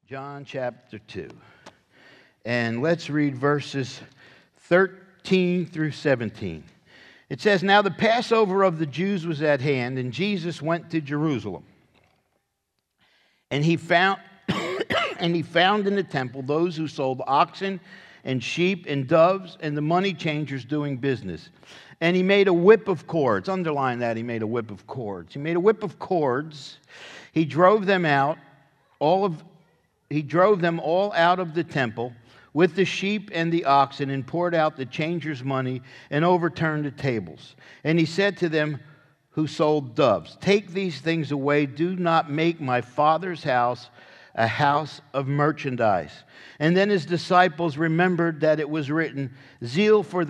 John chapter 2. And let's read verses 13 through 17. It says, "Now the Passover of the Jews was at hand, and Jesus went to Jerusalem. And he found in the temple those who sold oxen and sheep and doves and the money changers doing business. And he made a whip of cords." Underline that, he made a whip of cords. He made a whip of cords. He drove them out, He drove them all out of the temple with the sheep and the oxen, and poured out the changers' money and overturned the tables. And he said to them who sold doves, "Take these things away. Do not make my Father's house a house of merchandise." And then his disciples remembered that it was written, zeal for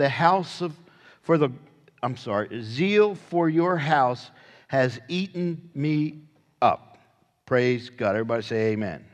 your house has eaten me up." Praise God. Everybody say amen.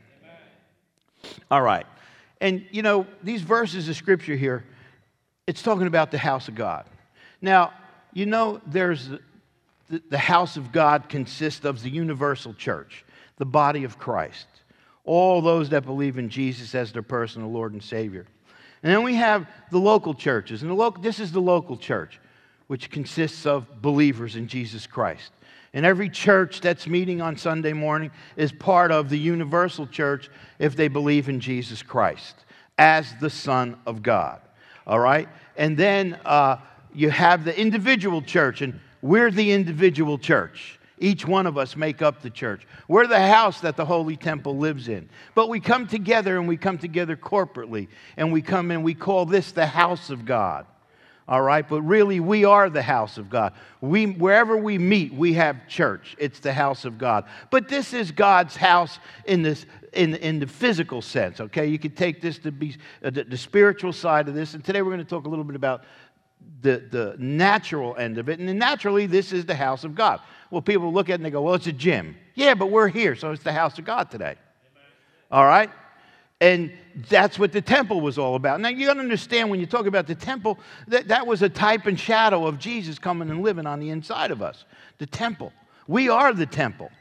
All right. And, these verses of Scripture here, it's talking about the house of God. Now, there's the house of God consists of the universal church, the body of Christ, all those that believe in Jesus as their personal Lord and Savior. And then we have the local churches. And this is the local church, which consists of believers in Jesus Christ. And every church that's meeting on Sunday morning is part of the universal church if they believe in Jesus Christ as the Son of God. All right? And then you have the individual church, and we're the individual church. Each one of us make up the church. We're the house that the Holy Temple lives in. But we come together, and we come together corporately. And we come and we call this the house of God. All right, but really we are the house of God. Wherever we meet, we have church. It's the house of God. But this is God's house in the physical sense. Okay, you could take this to be the spiritual side of this. And today we're going to talk a little bit about the natural end of it. And naturally, this is the house of God. Well, people look at it and they go, "Well, it's a gym." Yeah, but we're here, so it's the house of God today. All right. And that's what the temple was all about. Now, you got to understand, when you talk about the temple, that was a type and shadow of Jesus coming and living on the inside of us. The temple. We are the temple.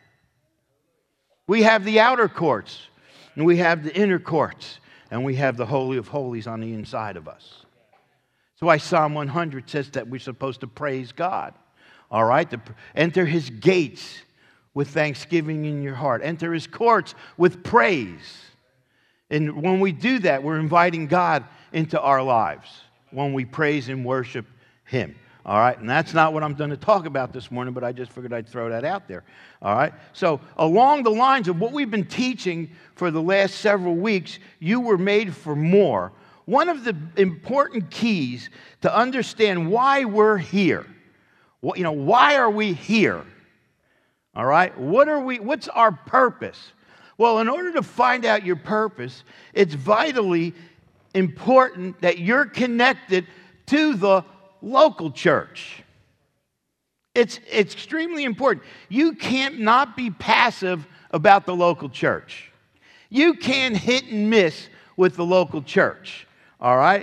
We have the outer courts, and we have the inner courts, and we have the Holy of Holies on the inside of us. That's why Psalm 100 says that we're supposed to praise God. All right? Enter his gates with thanksgiving in your heart. Enter his courts with praise. And when we do that, we're inviting God into our lives when we praise and worship him. All right? And that's not what I'm going to talk about this morning, but I just figured I'd throw that out there. All right? So along the lines of what we've been teaching for the last several weeks, you were made for more. One of the important keys to understand why we're here. Why are we here? All right? What's our purpose? Well, in order to find out your purpose, it's vitally important that you're connected to the local church. It's extremely important. You can't not be passive about the local church. You can't hit and miss with the local church. All right?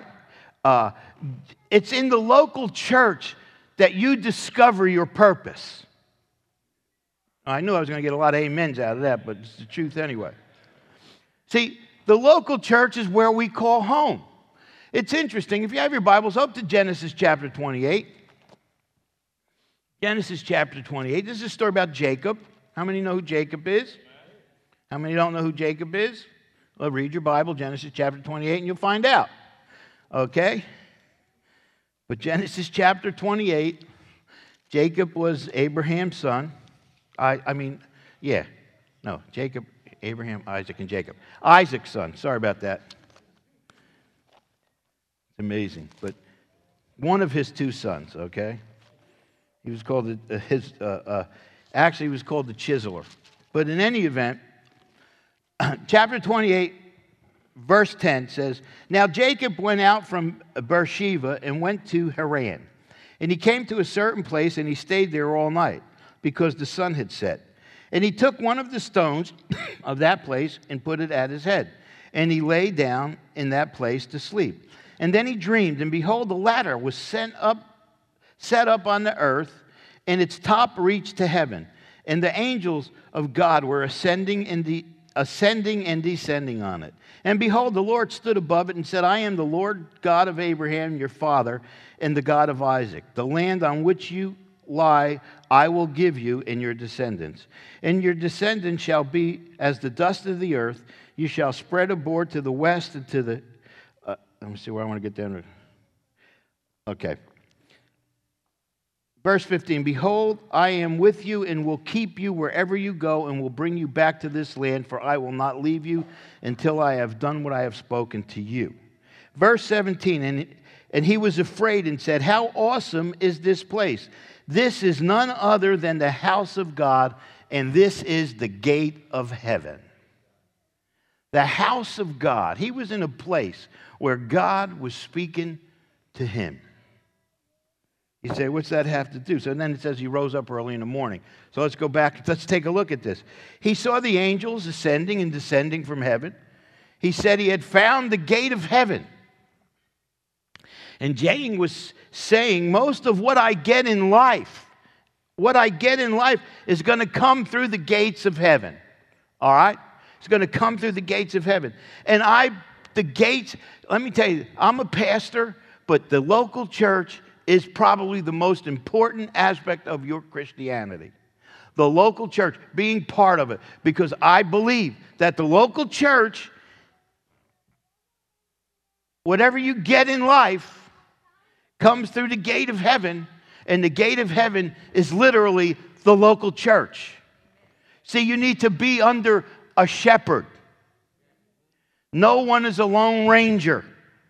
It's in the local church that you discover your purpose. I knew I was going to get a lot of amens out of that, but it's the truth anyway. See, the local church is where we call home. It's interesting. If you have your Bibles, up to Genesis chapter 28. Genesis chapter 28. This is a story about Jacob. How many know who Jacob is? How many don't know who Jacob is? Well, read your Bible, Genesis chapter 28, and you'll find out. Okay? But Genesis chapter 28, Jacob was Abraham's son. Jacob, Abraham, Isaac, and Jacob. Isaac's son. Sorry about that. It's amazing. But one of his two sons, okay? He was called he was called the chiseler. But in any event, chapter 28, verse 10 says, "Now Jacob went out from Beersheba and went to Haran. And he came to a certain place, and he stayed there all night, because the sun had set. And he took one of the stones of that place and put it at his head. And he lay down in that place to sleep. And then he dreamed, and behold, a ladder was set up on the earth, and its top reached to heaven. And the angels of God were ascending ascending and descending on it. And behold, the Lord stood above it and said, I am the Lord God of Abraham, your father, and the God of Isaac. The land on which you lie, I will give you and your descendants. And your descendants shall be as the dust of the earth. You shall spread abroad to the west and to the... let me see where I want to get down to. Okay. Verse 15, behold, I am with you and will keep you wherever you go and will bring you back to this land, for I will not leave you until I have done what I have spoken to you. Verse 17, and he was afraid and said, how awesome is this place? This is none other than the house of God, and this is the gate of heaven. The house of God. He was in a place where God was speaking to him. You say, what's that have to do? So then it says he rose up early in the morning. So let's go back. Let's take a look at this. He saw the angels ascending and descending from heaven. He said he had found the gate of heaven. And Jane was saying, most of what I get in life is going to come through the gates of heaven. All right? It's going to come through the gates of heaven. And the gates, let me tell you, I'm a pastor, but the local church is probably the most important aspect of your Christianity. The local church, being part of it. Because I believe that the local church, whatever you get in life, comes through the gate of heaven. And the gate of heaven is literally the local church. See, you need to be under a shepherd. No one is a lone ranger.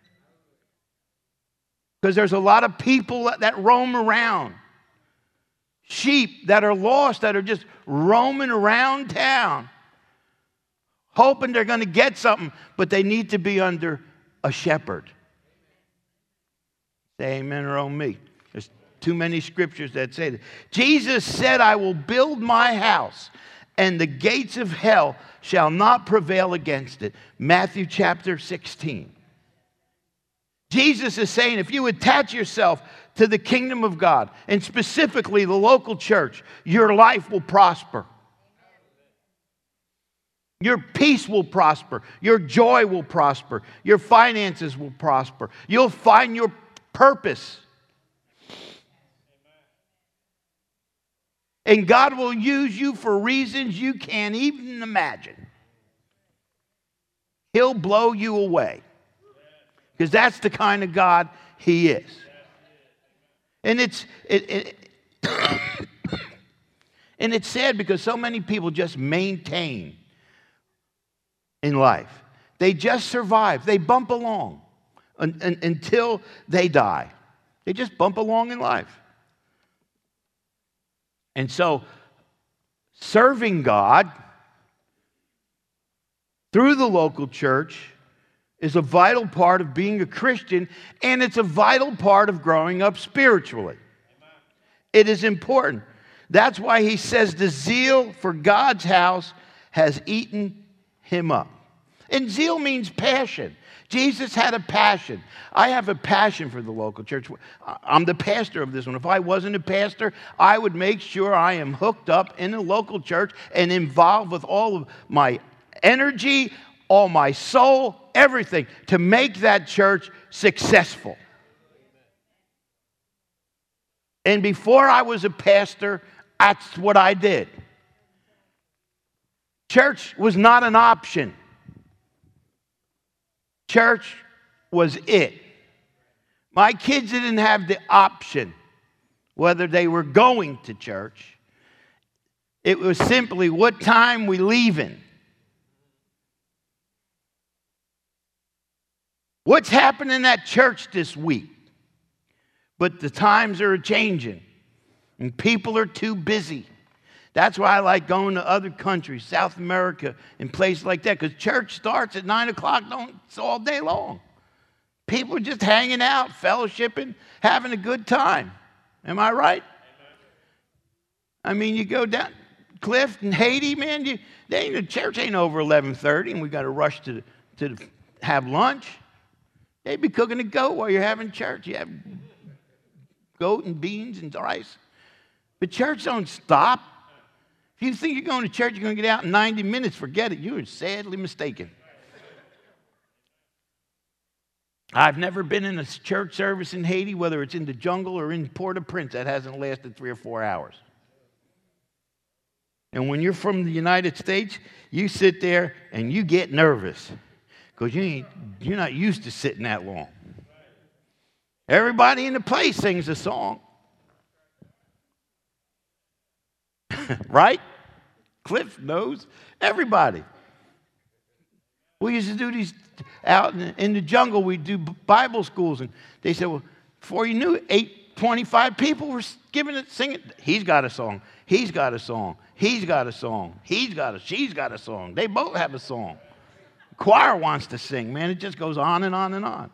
Because there's a lot of people that roam around. Sheep that are lost, that are just roaming around town, hoping they're going to get something, but they need to be under a shepherd. Say amen or oh me. There's too many scriptures that say that. Jesus said, I will build my house, and the gates of hell shall not prevail against it. Matthew chapter 16. Jesus is saying if you attach yourself to the kingdom of God, and specifically the local church, your life will prosper. Your peace will prosper. Your joy will prosper. Your finances will prosper. You'll find your purpose. And God will use you for reasons you can't even imagine. He'll blow you away. Because that's the kind of God He is. And it's sad because so many people just maintain in life. They just survive. They bump along until they die. They just bump along in life. And so, serving God through the local church is a vital part of being a Christian, and it's a vital part of growing up spiritually. Amen. It is important. That's why he says the zeal for God's house has eaten him up. And zeal means passion. Jesus had a passion. I have a passion for the local church. I'm the pastor of this one. If I wasn't a pastor, I would make sure I am hooked up in the local church and involved with all of my energy, all my soul, everything to make that church successful. And before I was a pastor, that's what I did. Church was not an option. Church was it. My kids didn't have the option whether they were going to church. It was simply what time we leaving. What's happening at church this week? But the times are changing, and people are too busy. That's why I like going to other countries, South America, and places like that, because church starts at 9 o'clock, it's all day long. People are just hanging out, fellowshipping, having a good time. Am I right? Amen. I mean, you go down Cliff and Haiti, man, the church ain't over 11:30, and we got to rush to have lunch. They'd be cooking a goat while you're having church. You have goat and beans and rice. But church don't stop. If you think you're going to church, you're going to get out in 90 minutes, forget it. You are sadly mistaken. I've never been in a church service in Haiti, whether it's in the jungle or in Port-au-Prince, that hasn't lasted 3 or 4 hours. And when you're from the United States, you sit there and you get nervous because you're not used to sitting that long. Everybody in the place sings a song. Right? Cliff knows. Everybody. We used to do these out in the jungle. We do Bible schools. And they said, well, before you knew it, 25 people were singing. He's got a song. He's got a song. He's got a song. She's got a song. They both have a song. The choir wants to sing, man. It just goes on and on and on.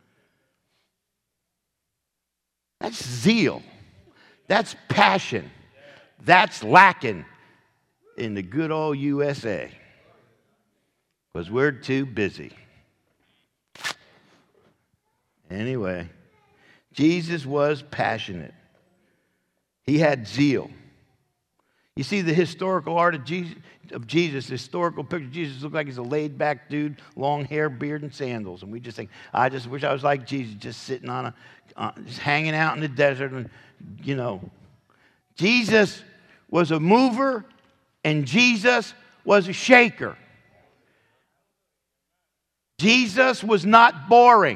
That's zeal. That's passion. That's lacking in the good old USA because we're too busy. Anyway, Jesus was passionate. He had zeal. You see the historical art of Jesus, historical picture of Jesus looked like he's a laid-back dude, long hair, beard, and sandals. And we just think, I just wish I was like Jesus, just sitting just hanging out in the desert. And, Jesus was a mover, and Jesus was a shaker. Jesus was not boring.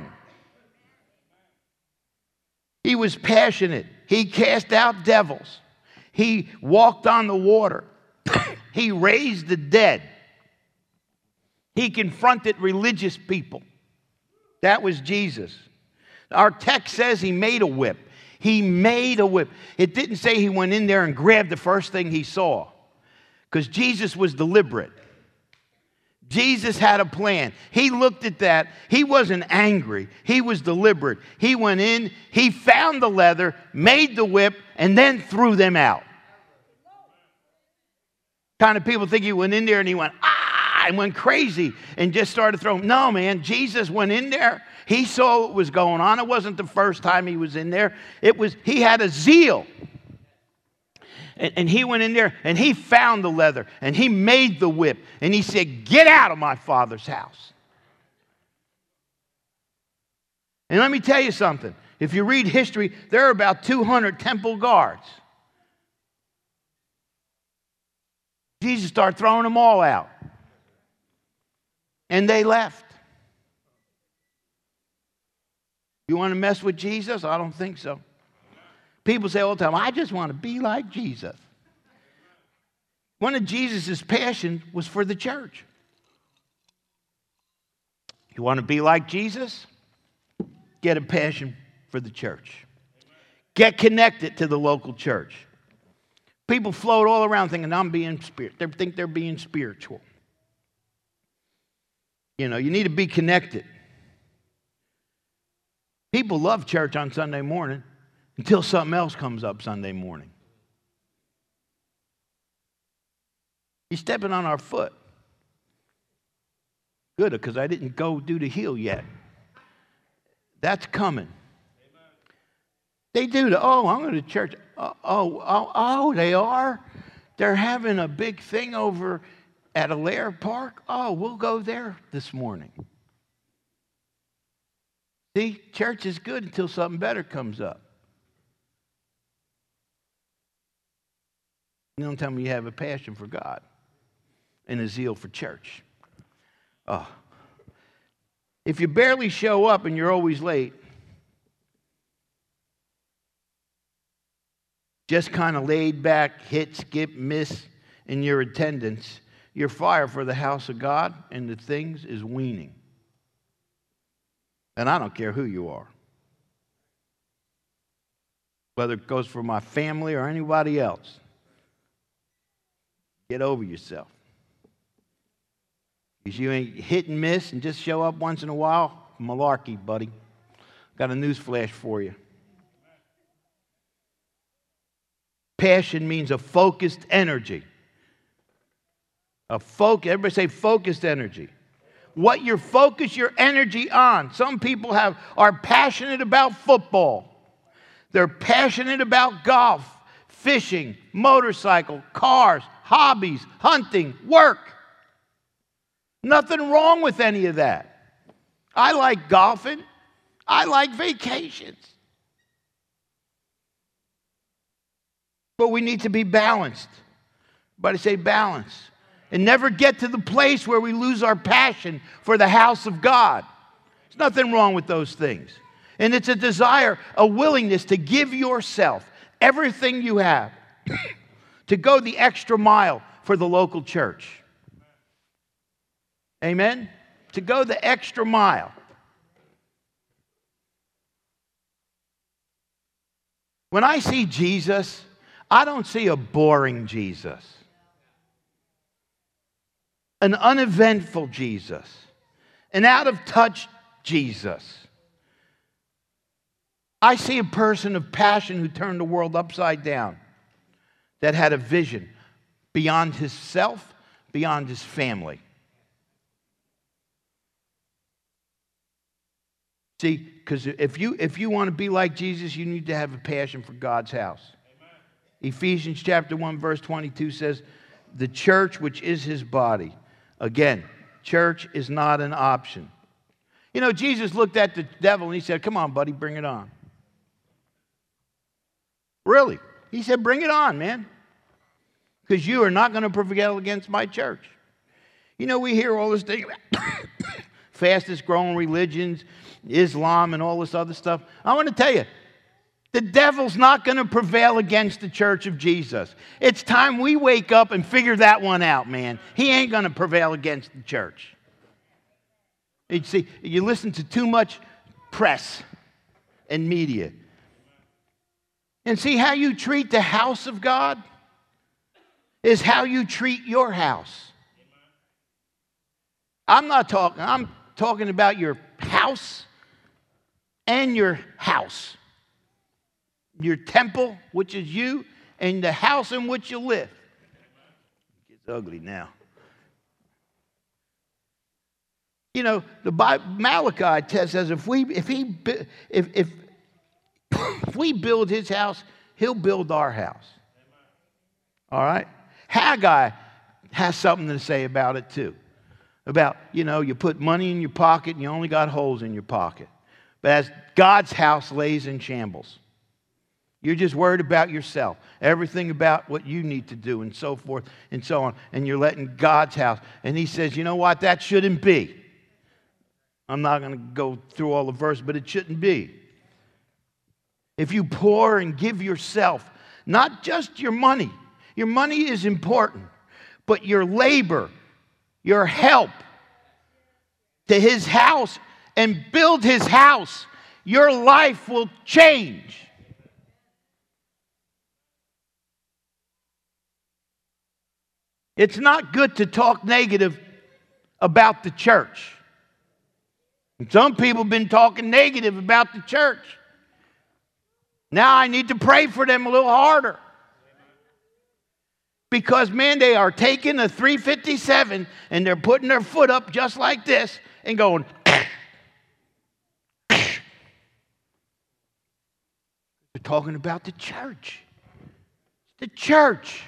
He was passionate. He cast out devils. He walked on the water. He raised the dead. He confronted religious people. That was Jesus. Our text says he made a whip. He made a whip. It didn't say he went in there and grabbed the first thing he saw, because Jesus was deliberate. Jesus had a plan. He looked at that. He wasn't angry. He was deliberate. He went in, he found the leather, made the whip, and then threw them out. Kind of people think he went in there and he went, and went crazy and just started throwing. No, man, Jesus went in there. He saw what was going on. It wasn't the first time he was in there. He had a zeal. And he went in there and he found the leather and he made the whip. And he said, get out of my Father's house. And let me tell you something. If you read history, there are about 200 temple guards. Jesus started throwing them all out. And they left. You want to mess with Jesus? I don't think so. People say all the time, I just want to be like Jesus. One of Jesus' passions was for the church. You want to be like Jesus? Get a passion for the church. Get connected to the local church. People float all around thinking, I'm being spiritual. They think they're being spiritual. You need to be connected. People love church on Sunday morning until something else comes up Sunday morning. You're stepping on our foot. Good, because I didn't go do the heel yet. That's coming. They do I'm going to church. They are? They're having a big thing over at Allaire Park? We'll go there this morning. See, church is good until something better comes up. You don't tell me you have a passion for God and a zeal for church. If you barely show up and you're always late, just kind of laid back, hit, skip, miss in your attendance, your fire for the house of God and the things is waning. And I don't care who you are. Whether it goes for my family or anybody else. Get over yourself. Because you ain't hit and miss and just show up once in a while, malarkey, buddy. Got a news flash for you. Passion means a focused energy. Everybody say focused energy. What you focus your energy on. Some people are passionate about football. They're passionate about golf, fishing, motorcycle, cars, hobbies, hunting, work. Nothing wrong with any of that. I like golfing. I like vacations. But we need to be balanced. Everybody say balance. And never get to the place where we lose our passion for the house of God. There's nothing wrong with those things. And it's a desire, a willingness to give yourself everything you have to go the extra mile for the local church. Amen? To go the extra mile. When I see Jesus, I don't see a boring Jesus. An uneventful Jesus. An out-of-touch Jesus. I see a person of passion who turned the world upside down, that had a vision beyond himself, beyond his family. See, because if you want to be like Jesus, you need to have a passion for God's house. Amen. Ephesians chapter 1, verse 22 says, the church which is his body. Again, church is not an option. You know, Jesus looked at the devil and he said, come on, buddy, bring it on. Really? He said, bring it on, man. Because you are not going to prevail against my church. You know, we hear all this thing about fastest growing religions, Islam and all this other stuff. I want to tell you, the devil's not going to prevail against the church of Jesus. It's time we wake up and figure that one out, man. He ain't going to prevail against the church. You see, you listen to too much press and media. And see, how you treat the house of God is how you treat your house. I'm talking about your house and your house. Your temple, which is you, and the house in which you live. It's ugly now. You know, the Bible, Malachi says if we build his house, he'll build our house. All right? Haggai has something to say about it too. About, you know, you put money in your pocket and you only got holes in your pocket. But as God's house lays in shambles. You're just worried about yourself. Everything about what you need to do and so forth and so on. And you're letting God's house. And he says, you know what? That shouldn't be. I'm not going to go through all the verses, but it shouldn't be. If you pour and give yourself, not just your money. Your money is important. But your labor, your help to his house and build his house, your life will change. It's not good to talk negative about the church. And some people have been talking negative about the church. Now I need to pray for them a little harder. Because, man, they are taking a 357 and they're putting their foot up just like this and going. They're talking about the church. The church.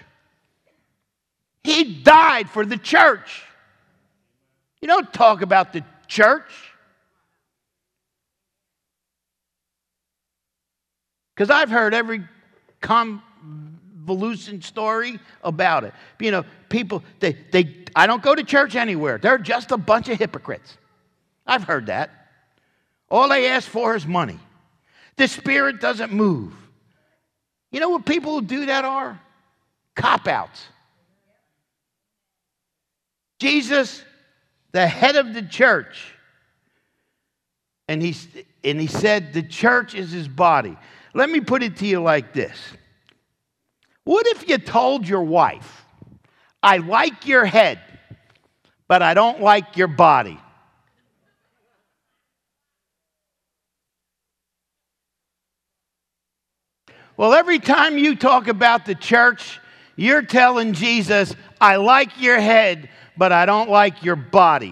He died for the church. You don't talk about the church. Because I've heard every convolution story about it. You know, people, I don't go to church anywhere. They're just a bunch of hypocrites. I've heard that. All they ask for is money. The Spirit doesn't move. You know what people who do that are? Cop-outs. Jesus, the head of the church, and he said the church is his body. Let me put it to you like this. What if you told your wife, I like your head, but I don't like your body? Well, every time you talk about the church, you're telling Jesus, I like your head, but I don't like your body.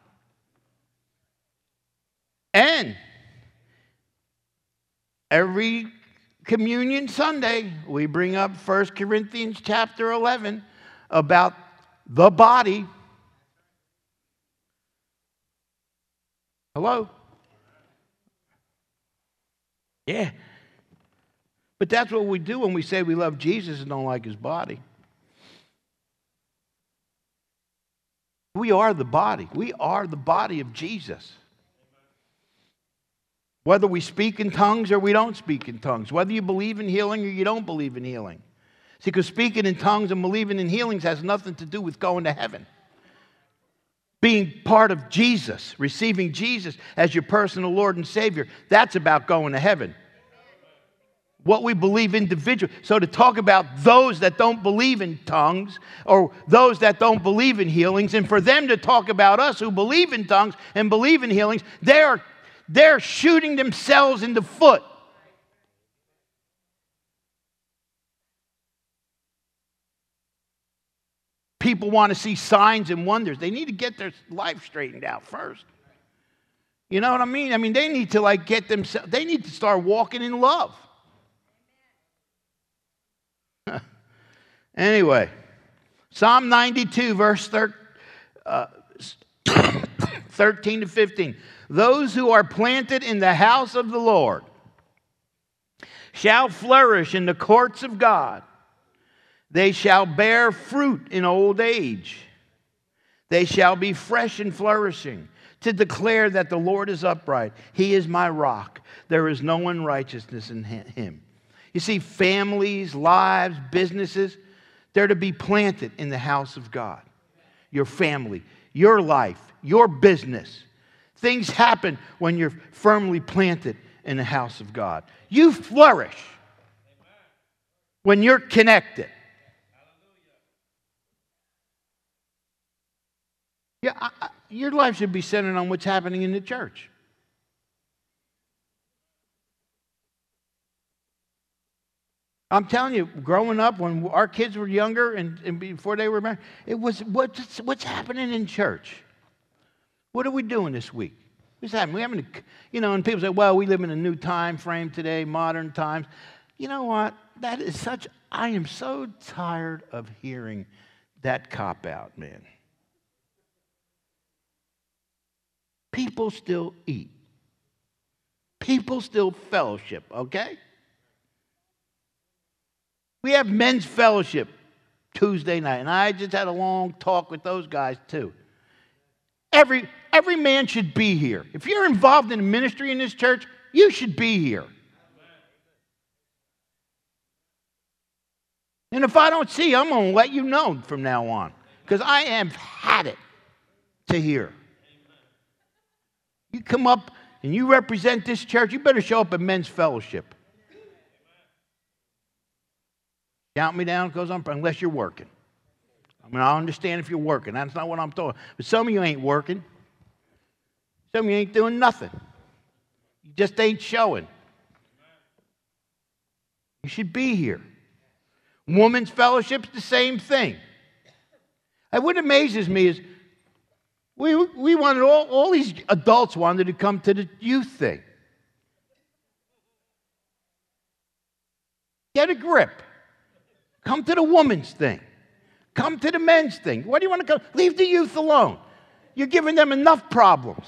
And every communion Sunday, we bring up 1 Corinthians chapter 11 about the body. Hello? Yeah. But that's what we do when we say we love Jesus and don't like his body. We are the body. We are the body of Jesus. Whether we speak in tongues or we don't speak in tongues. Whether you believe in healing or you don't believe in healing. See, because speaking in tongues and believing in healings has nothing to do with going to heaven. Being part of Jesus, receiving Jesus as your personal Lord and Savior, that's about going to heaven. What we believe individually. So to talk about those that don't believe in tongues or those that don't believe in healings, and for them to talk about us who believe in tongues and believe in healings, they're shooting themselves in the foot. People want to see signs and wonders. They need to get their life straightened out first. You know what I mean? I mean, they need to get themselves, they need to start walking in love. Anyway, Psalm 92, verse 13 to 15. Those who are planted in the house of the Lord shall flourish in the courts of God. They shall bear fruit in old age. They shall be fresh and flourishing, to declare that the Lord is upright. He is my rock. There is no unrighteousness in him. You see, families, lives, businesses, they're to be planted in the house of God. Your family, your life, your business. Things happen when you're firmly planted in the house of God. You flourish when you're connected. Yeah, your life should be centered on what's happening in the church. I'm telling you, growing up, when our kids were younger and before they were married, it was what's happening in church? What are we doing this week? What's happening? We having, and people say, well, we live in a new time frame today, modern times. You know what? I am so tired of hearing that cop-out, man. People still eat. People still fellowship, okay? We have men's fellowship Tuesday night, and I just had a long talk with those guys too. Every man should be here. If you're involved in ministry in this church, you should be here. And if I don't see you, I'm going to let you know from now on, because I have had it to hear. You come up and you represent this church, you better show up at men's fellowship. Count me down because unless you're working. I mean, I understand if you're working. That's not what I'm talking. But some of you ain't working. Some of you ain't doing nothing. You just ain't showing. You should be here. Women's fellowship's the same thing. And what amazes me is we wanted all these adults wanted to come to the youth thing. Get a grip. Come to the women's thing. Come to the men's thing. What do you want to come? Leave the youth alone. You're giving them enough problems.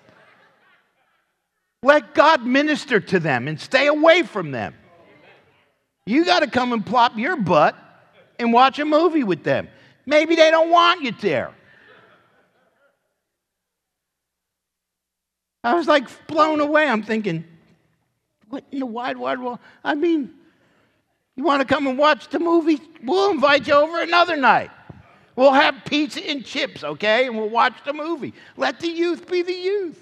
Let God minister to them and stay away from them. You got to come and plop your butt and watch a movie with them. Maybe they don't want you there. I was like blown away. I'm thinking, what in the wide world? I mean, you want to come and watch the movie? We'll invite you over another night. We'll have pizza and chips, okay? And we'll watch the movie. Let the youth be the youth.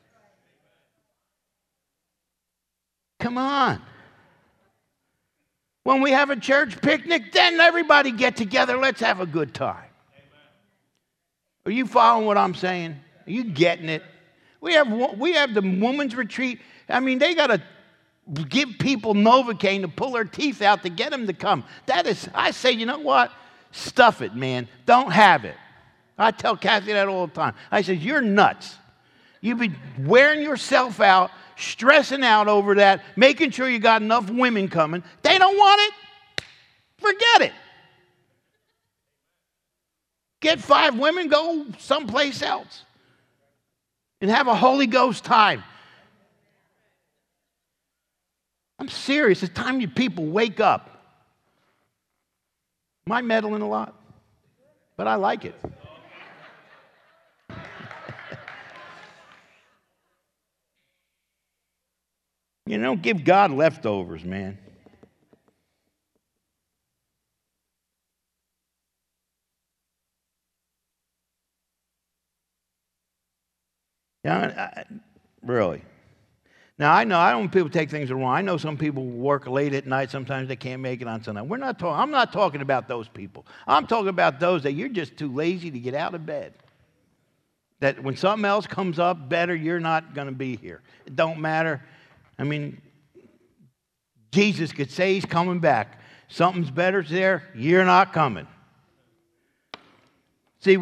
Come on. When we have a church picnic, then everybody get together. Let's have a good time. Are you following what I'm saying? Are you getting it? We have the women's retreat. I mean, they got to give people Novocaine to pull their teeth out to get them to come. I say, you know what? Stuff it, man. Don't have it. I tell Kathy that all the time. I say, you're nuts. You be wearing yourself out, stressing out over that, making sure you got enough women coming. They don't want it. Forget it. Get 5 women, go someplace else and have a Holy Ghost time. I'm serious. It's time you people wake up. Am I meddling a lot? But I like it. You don't give God leftovers, man. Yeah, really. Now, I know I don't want people to take things wrong. I know some people work late at night. Sometimes they can't make it on Sunday. I'm not talking about those people. I'm talking about those that you're just too lazy to get out of bed. That when something else comes up better, you're not going to be here. It don't matter. I mean, Jesus could say he's coming back. Something's better there, you're not coming. See,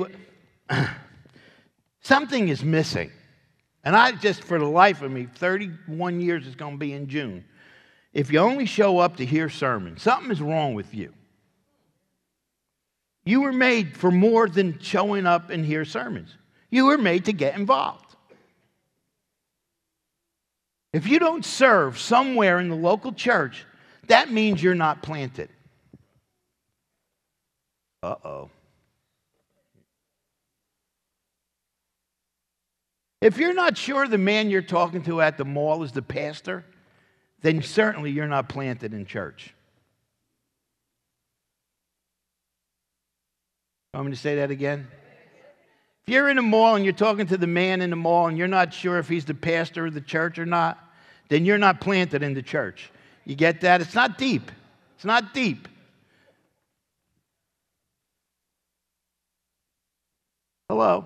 something is missing. And I just, for the life of me, 31 years is going to be in June. If you only show up to hear sermons, something is wrong with you. You were made for more than showing up and hear sermons. You were made to get involved. If you don't serve somewhere in the local church, that means you're not planted. Uh-oh. If you're not sure the man you're talking to at the mall is the pastor, then certainly you're not planted in church. Want me to say that again? If you're in a mall and you're talking to the man in the mall and you're not sure if he's the pastor of the church or not, then you're not planted in the church. You get that? It's not deep. It's not deep. Hello?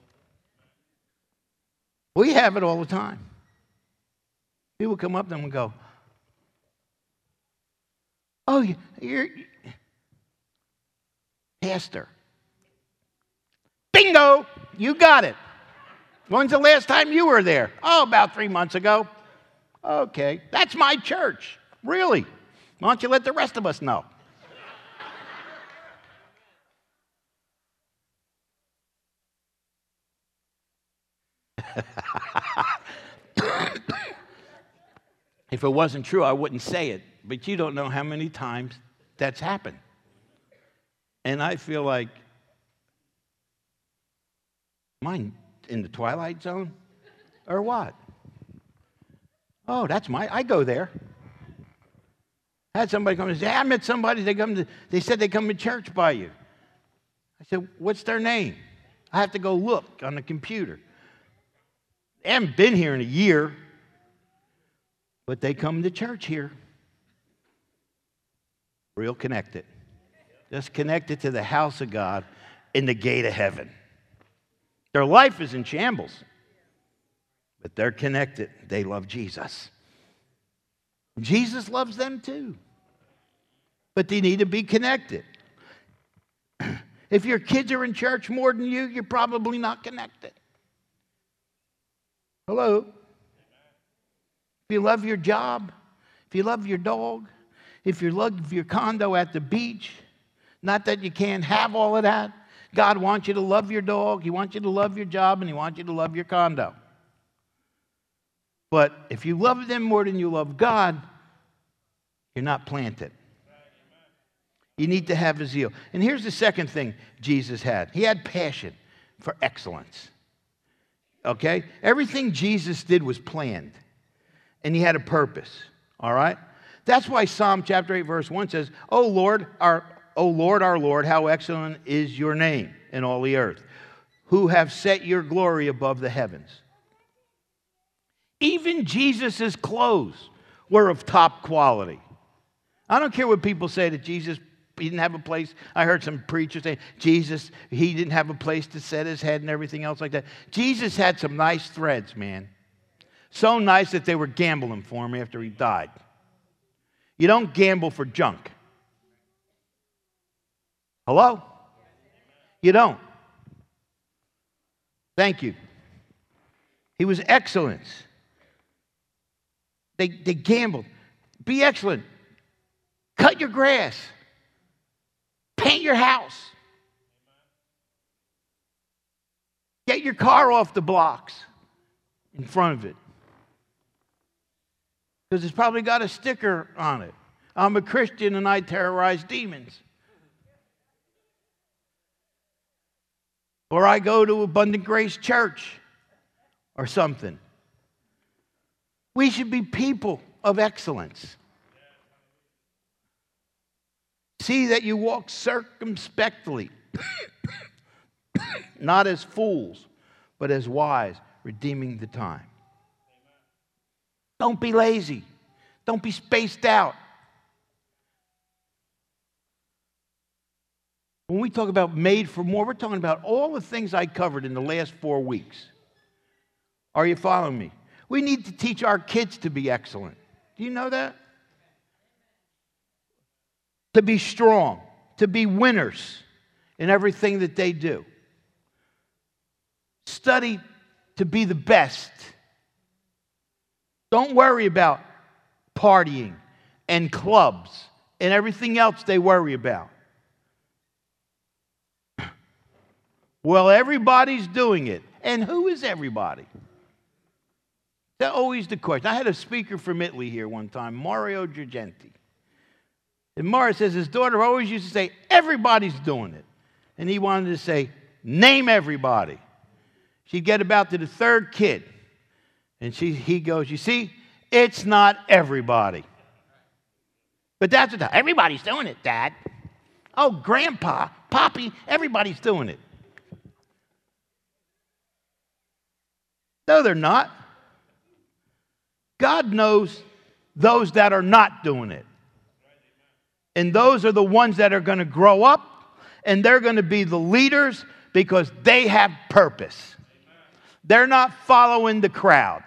We have it all the time. People come up to them and go, oh, you're pastor. Bingo! You got it. When's the last time you were there? Oh, about 3 months ago. Okay, that's my church. Really? Why don't you let the rest of us know? If it wasn't true, I wouldn't say it. But you don't know how many times that's happened. And I feel like, am I in the twilight zone? Or what? Oh, I go there. I had somebody come and say, I met somebody, they said they come to church by you. I said, what's their name? I have to go look on the computer. They haven't been here in a year, but they come to church here. Real connected. Just connected to the house of God in the gate of heaven. Their life is in shambles, but they're connected. They love Jesus. Jesus loves them too. But they need to be connected. If your kids are in church more than you, you're probably not connected. Hello? If you love your job, if you love your dog, if you love your condo at the beach, not that you can't have all of that. God wants you to love your dog, He wants you to love your job, and He wants you to love your condo. But if you love them more than you love God, you're not planted. You need to have a zeal. And here's the second thing Jesus had. He had passion for excellence. Okay? Everything Jesus did was planned. And He had a purpose. All right? That's why Psalm chapter 8, verse 1 says, O Lord, our Lord, how excellent is your name in all the earth, who have set your glory above the heavens. Even Jesus' clothes were of top quality. I don't care what people say that Jesus, He didn't have a place. I heard some preachers say, Jesus, He didn't have a place to set His head and everything else like that. Jesus had some nice threads, man. So nice that they were gambling for Him after He died. You don't gamble for junk. Hello? You don't. Thank you. He was excellence. They gambled. Be excellent. Cut your grass. Paint your house. Get your car off the blocks in front of it. Because it's probably got a sticker on it. I'm a Christian and I terrorize demons. Or I go to Abundant Grace Church or something. We should be people of excellence. See that you walk circumspectly, not as fools, but as wise, redeeming the time. Don't be lazy. Don't be spaced out. When we talk about made for more, we're talking about all the things I covered in the last 4 weeks. Are you following me? We need to teach our kids to be excellent. Do you know that? To be strong, to be winners in everything that they do. Study to be the best. Don't worry about partying and clubs and everything else they worry about. Well, everybody's doing it. And who is everybody? That's always the question. I had a speaker from Italy here one time, Mario Girgenti. And Mario says his daughter always used to say, everybody's doing it. And he wanted to say, name everybody. She'd get about to the third kid. And he goes, you see, it's not everybody. But that's what everybody's doing it, Dad. Oh, Grandpa, Poppy, everybody's doing it. No, they're not. God knows those that are not doing it. And those are the ones that are going to grow up, and they're going to be the leaders because they have purpose. They're not following the crowd.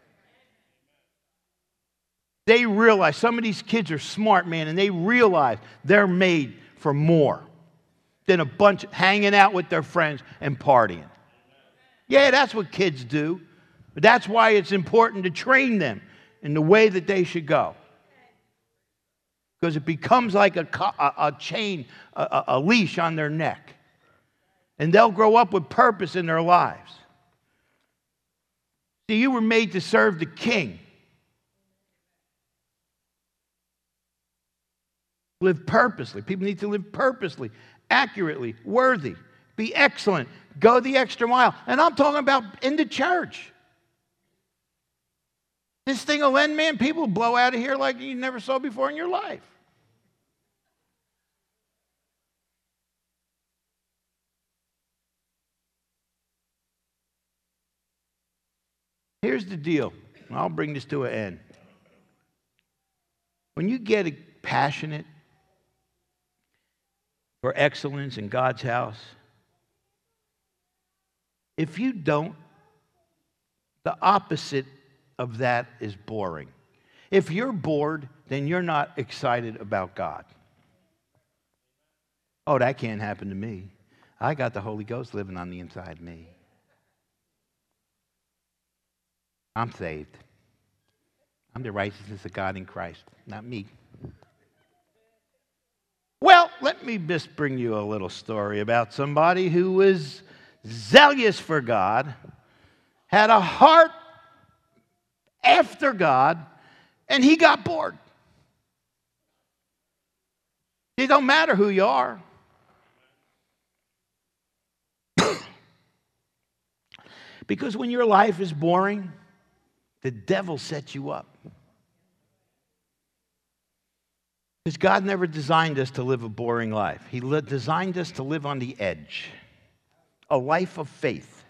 They realize, some of these kids are smart, man, and they realize they're made for more than a bunch hanging out with their friends and partying. Yeah, that's what kids do. But that's why it's important to train them in the way that they should go. Because it becomes like a chain, a leash on their neck. And they'll grow up with purpose in their lives. See, you were made to serve the King. Live purposely. People need to live purposely, accurately, worthy, be excellent, go the extra mile. And I'm talking about in the church. This thing will end, man, people blow out of here like you never saw before in your life. Here's the deal. I'll bring this to an end. When you get passionate for excellence in God's house, if you don't, the opposite of that is boring. If you're bored, then you're not excited about God. Oh, that can't happen to me. I got the Holy Ghost living on the inside of me. I'm saved. I'm the righteousness of God in Christ, not me. Well, let me just bring you a little story about somebody who was zealous for God, had a heart after God, and he got bored. It don't matter who you are. Because when your life is boring, the devil sets you up. Because God never designed us to live a boring life. He designed us to live on the edge, a life of faith.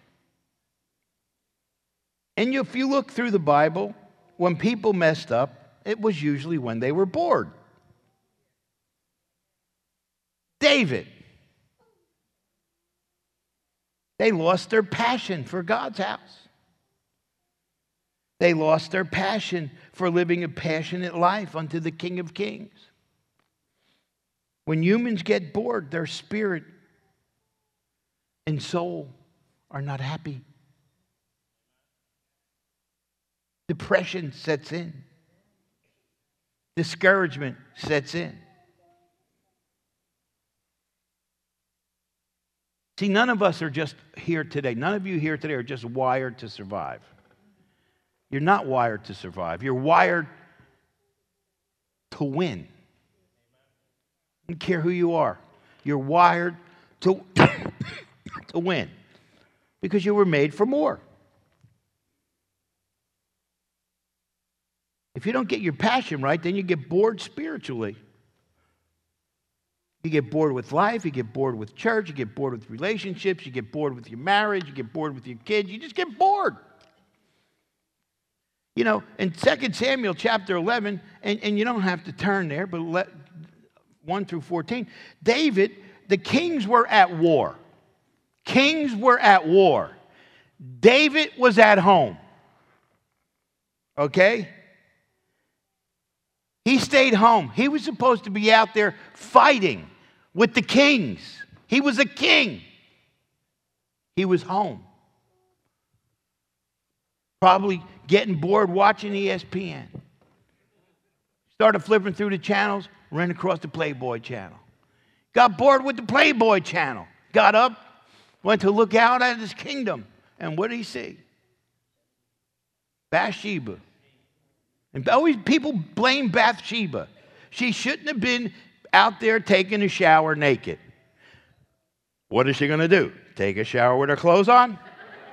And if you look through the Bible, when people messed up, it was usually when they were bored. David. They lost their passion for God's house. They lost their passion for living a passionate life unto the King of Kings. When humans get bored, their spirit and soul are not happy. Depression sets in. Discouragement sets in. See, none of us are just here today. None of you here today are just wired to survive. You're not wired to survive. You're wired to win. I don't care who you are. You're wired to, to win because you were made for more. If you don't get your passion right, then you get bored spiritually. You get bored with life, you get bored with church, you get bored with relationships, you get bored with your marriage, you get bored with your kids, you just get bored. You know, in 2 Samuel chapter 11, and you don't have to turn there, but 1 through 14, David, the kings were at war. Kings were at war. David was at home. Okay? He stayed home. He was supposed to be out there fighting with the kings. He was a king. He was home. Probably getting bored watching ESPN. Started flipping through the channels, ran across the Playboy channel. Got bored with the Playboy channel. Got up, went to look out at his kingdom. And what did he see? Bathsheba. And always people blame Bathsheba. She shouldn't have been out there taking a shower naked. What is she going to do? Take a shower with her clothes on?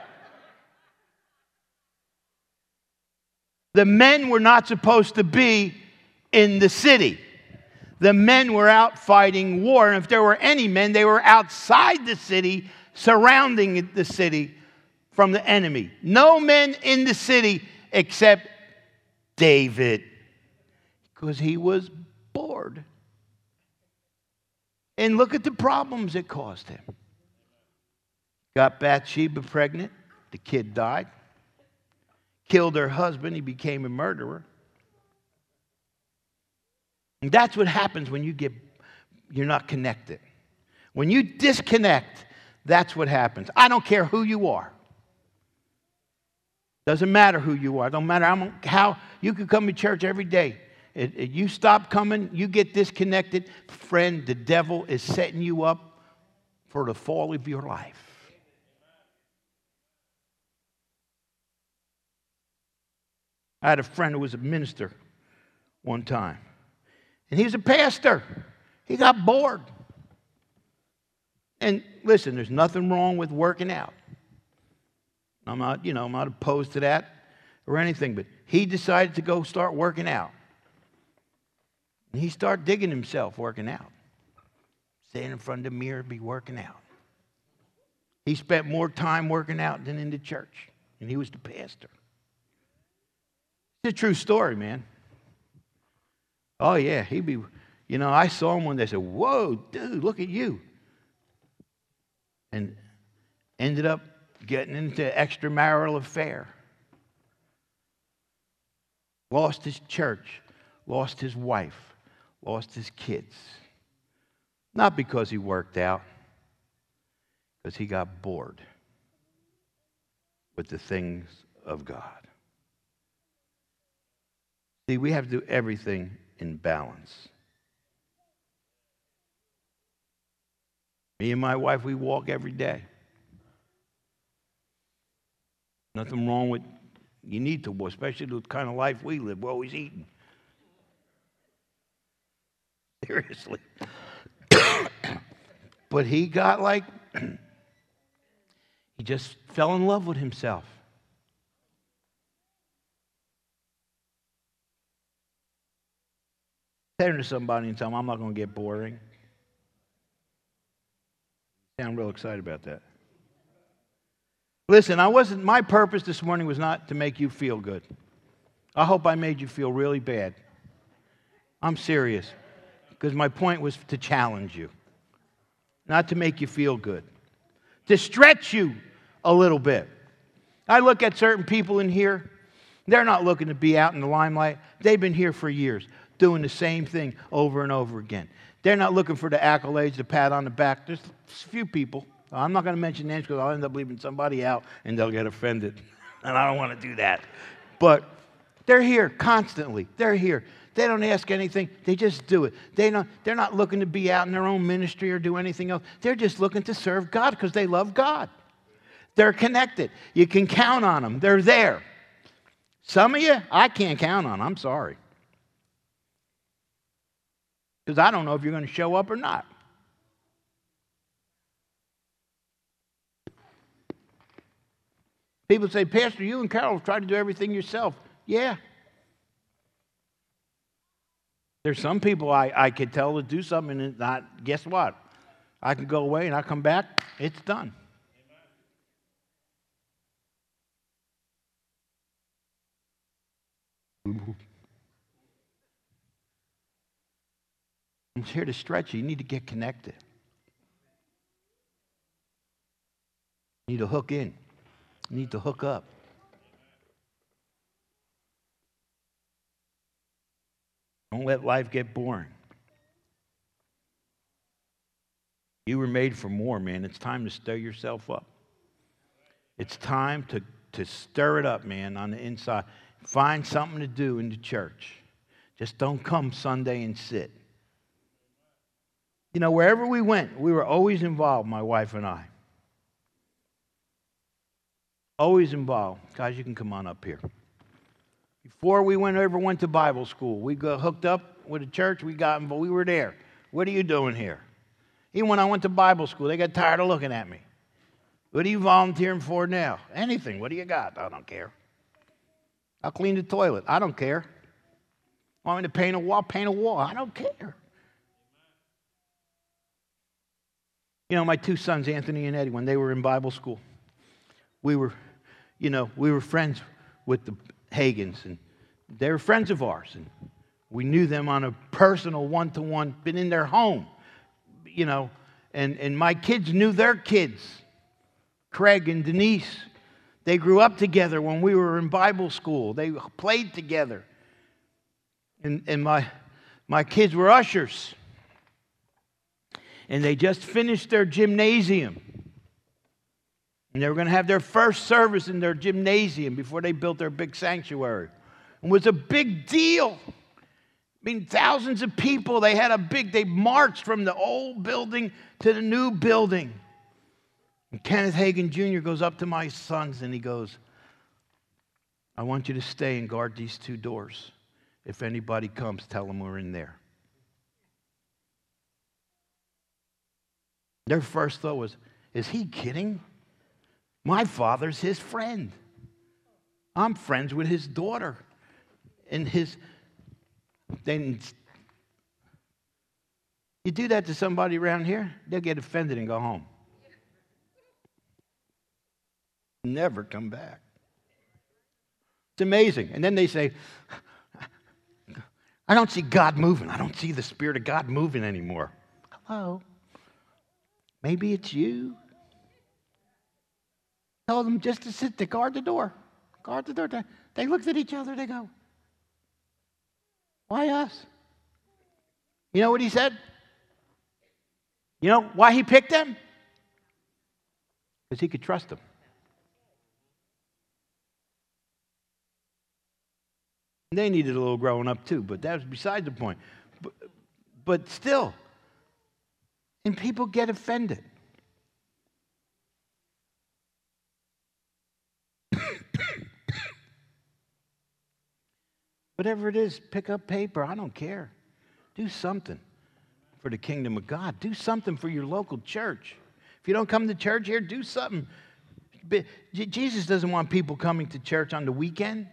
The men were not supposed to be in the city. The men were out fighting war. And if there were any men, they were outside the city, surrounding the city from the enemy. No men in the city except David, because he was bored. And look at the problems it caused him. Got Bathsheba pregnant. The kid died. Killed her husband. He became a murderer. And that's what happens when you're not connected. When you disconnect, that's what happens. I don't care who you are. Doesn't matter who you are. Don't matter how you could come to church every day. You stop coming, you get disconnected. Friend, the devil is setting you up for the fall of your life. I had a friend who was a minister one time. And he was a pastor. He got bored. And listen, there's nothing wrong with working out. I'm not opposed to that or anything, but he decided to go start working out. And he started digging himself working out. Standing in front of the mirror, be working out. He spent more time working out than in the church, and he was the pastor. It's a true story, man. Oh, yeah, I saw him one day, I said, whoa, dude, look at you. And ended up getting into extramarital affair. Lost his church, lost his wife, lost his kids. Not because he worked out, because he got bored with the things of God. See, we have to do everything in balance. Me and my wife, we walk every day. Nothing wrong with, you need to, especially the kind of life we live. We're always eating. Seriously. But he got he just fell in love with himself. Turn to somebody and tell them, I'm not going to get boring. I sound real excited about that. Listen, my purpose this morning was not to make you feel good. I hope I made you feel really bad. I'm serious. Because my point was to challenge you. Not to make you feel good. To stretch you a little bit. I look at certain people in here. They're not looking to be out in the limelight. They've been here for years, doing the same thing over and over again. They're not looking for the accolades, the pat on the back. There's a few people. I'm not going to mention names because I'll end up leaving somebody out and they'll get offended. And I don't want to do that. But they're here constantly. They're here. They don't ask anything. They just do it. They're not looking to be out in their own ministry or do anything else. They're just looking to serve God because they love God. They're connected. You can count on them. They're there. Some of you, I can't count on. I'm sorry. Because I don't know if you're going to show up or not. People say, Pastor, you and Carol try to do everything yourself. Yeah. There's some people I could tell to do something and not, guess what? I can go away and I come back, it's done. I'm here to stretch you. You need to get connected. You need to hook in. You need to hook up. Don't let life get boring. You were made for more, man. It's time to stir yourself up. It's time to stir it up, man, on the inside. Find something to do in the church. Just don't come Sunday and sit. You know, wherever we went, we were always involved, my wife and I. Always involved. Guys, you can come on up here. Before we ever went to Bible school, we got hooked up with a church. We got involved. We were there. What are you doing here? Even when I went to Bible school, they got tired of looking at me. What are you volunteering for now? Anything. What do you got? I don't care. I'll clean the toilet. I don't care. Want me to paint a wall? Paint a wall. I don't care. You know, my two sons, Anthony and Eddie, when they were in Bible school, we were friends with the Hagins, and they were friends of ours, and we knew them on a personal one-to-one, been in their home, you know, and my kids knew their kids, Craig and Denise. They grew up together when we were in Bible school. They played together, and my kids were ushers, and they just finished their gymnasium. And they were going to have their first service in their gymnasium before they built their big sanctuary. It was a big deal. I mean, thousands of people. They marched from the old building to the new building. And Kenneth Hagin Jr. goes up to my sons and he goes, I want you to stay and guard these two doors. If anybody comes, tell them we're in there. Their first thought was, is he kidding? My father's his friend. I'm friends with his daughter. And then you do that to somebody around here, they'll get offended and go home. Never come back. It's amazing. And then they say, I don't see God moving. I don't see the Spirit of God moving anymore. Hello? Maybe it's you. Tell them just to sit there, guard the door. Guard the door. They looked at each other, they go, why us? You know what he said? You know why he picked them? Because he could trust them. They needed a little growing up too, but that was beside the point. But still, and people get offended. Whatever it is, pick up paper. I don't care. Do something for the kingdom of God. Do something for your local church. If you don't come to church here, do something. Jesus doesn't want people coming to church on the weekend.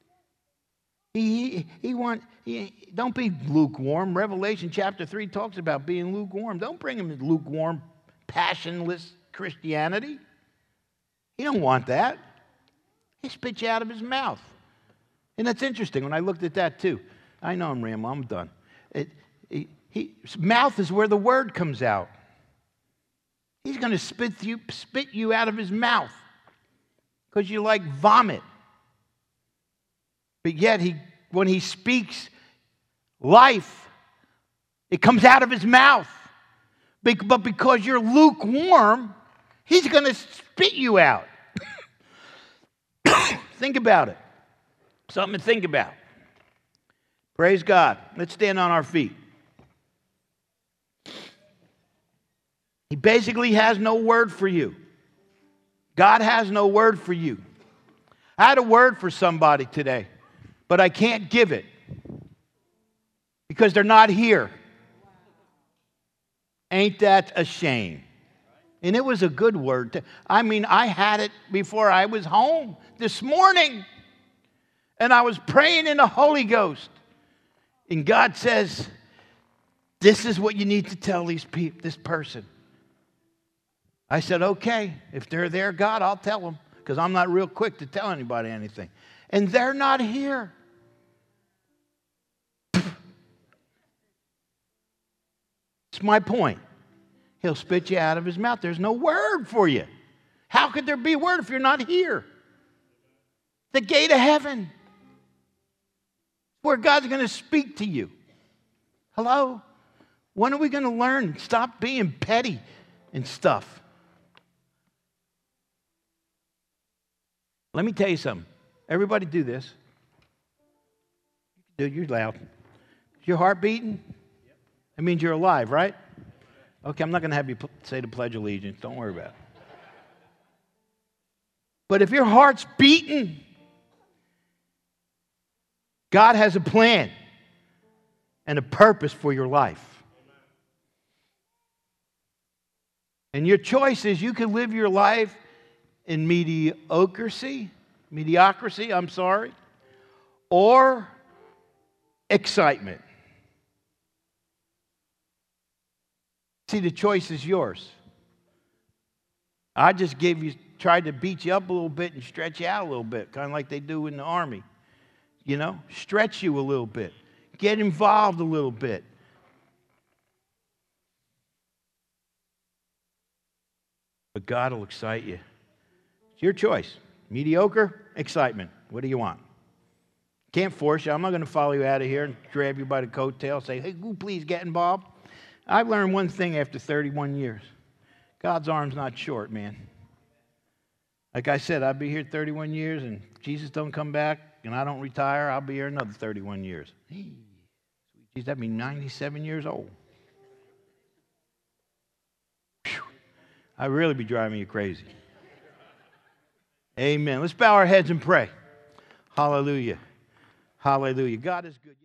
Don't be lukewarm. Revelation chapter 3 talks about being lukewarm. Don't bring him to lukewarm, passionless Christianity. He don't want that. He spits you out of his mouth. And that's interesting. When I looked at that too, I know I'm rambling. I'm done. His mouth is where the word comes out. He's going to spit you out of his mouth because you like vomit. But yet, when he speaks life, it comes out of his mouth. But because you're lukewarm, he's going to spit you out. Think about it. Something to think about. Praise God. Let's stand on our feet. He basically has no word for you. God has no word for you. I had a word for somebody today, but I can't give it because they're not here. Ain't that a shame? And it was a good word. I had it before I was home this morning. And I was praying in the Holy Ghost. And God says, this is what you need to tell these people, this person. I said, okay, if they're there, God, I'll tell them. Because I'm not real quick to tell anybody anything. And they're not here. It's my point. He'll spit you out of his mouth. There's no word for you. How could there be a word if you're not here? The gate of heaven. Where God's going to speak to you. Hello? When are we going to learn? Stop being petty and stuff. Let me tell you something. Everybody do this. Dude, you're loud. Is your heart beating? That means you're alive, right? Okay, I'm not going to have you say the Pledge of Allegiance. Don't worry about it. But if your heart's beating, God has a plan and a purpose for your life. And your choice is you can live your life in mediocrity, or excitement. See, the choice is yours. I just tried to beat you up a little bit and stretch you out a little bit, kind of like they do in the Army. You know, stretch you a little bit. Get involved a little bit. But God will excite you. It's your choice. Mediocre, excitement. What do you want? Can't force you. I'm not going to follow you out of here and grab you by the coattail and say, hey, please get involved. I've learned one thing after 31 years. God's arm's not short, man. Like I said, I'll be here 31 years, and Jesus don't come back, and I don't retire, I'll be here another 31 years. Hey, geez, that'd be 97 years old. Whew. I'd really be driving you crazy. Amen. Let's bow our heads and pray. Hallelujah. Hallelujah. God is good.